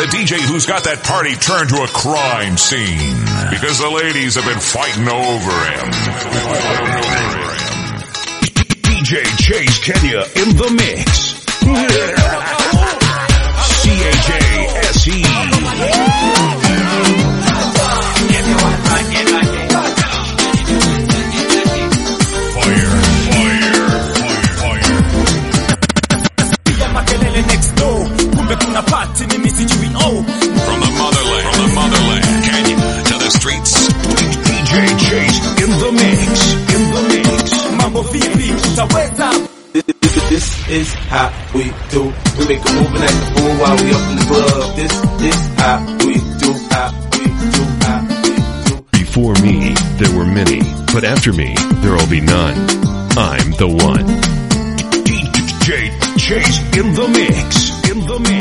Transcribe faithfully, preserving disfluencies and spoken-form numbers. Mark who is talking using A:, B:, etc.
A: The D J who's got that party turned to a crime scene because the ladies have been fighting over him. D J Chase Kenya in the mix. C H A S E. Fire, fire, fire,
B: fire. Next door. Kuna party ni misi chui oh.
A: From the motherland, from the motherland, Kenya to the streets. D J Chase in the mix, in the mix.
B: Mambo vipi, utaweza.
C: This is how we do. We make a move and act the fool while we up in the club. This is how we do, how we do, how we do.
D: Before me, there were many, but after me, there'll be none. I'm the one.
A: D J Chase in the mix, in the mix.